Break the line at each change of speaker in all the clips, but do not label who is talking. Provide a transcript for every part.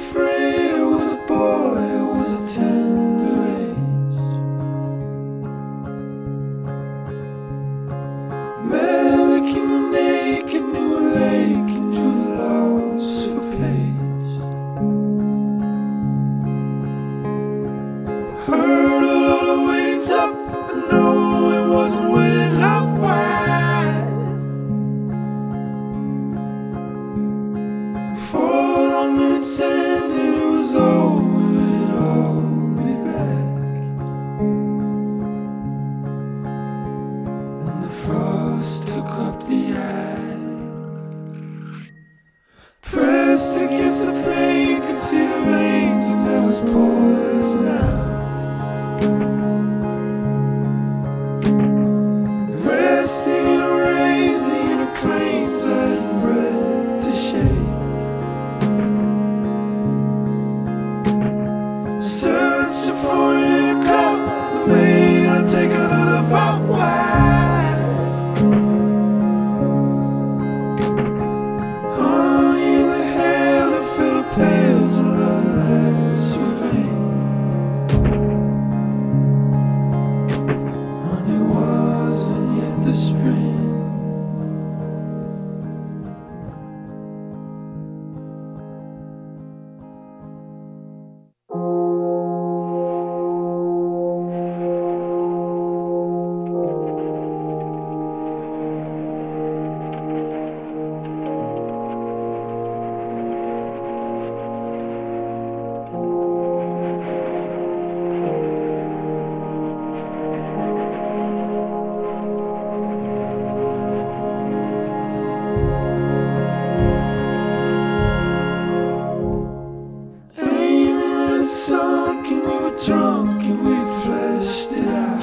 afraid I was a boy, I was a tender age. Licking the naked, knew a lake and drew the lost for page. Heard a lot of waiting's up, but no, it wasn't waiting up wide. For a long minute sand, it was over, it'd all be back. And the frost took up the ice, pressed against the pain, could see the veins, and there was poison out. Resting in a raise, the inner claims I hadn't breath to shake. Searching for it in a cup, maybe I'll take another bite wide. Honey in the hair that fill the pails of loveliness with fame. Honey wasn't yet the spring. Sunk and we were drunk and we fleshed it out.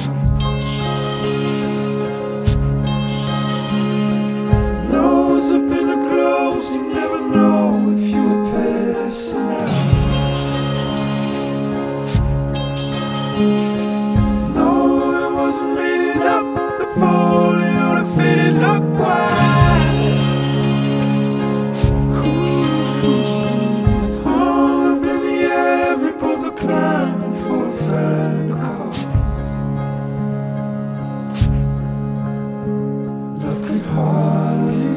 Nose up in the clothes, you never know if you were passing out. No, it wasn't made it up, the falling on a faded luck wide. Climbing for a final cause. Love could hardly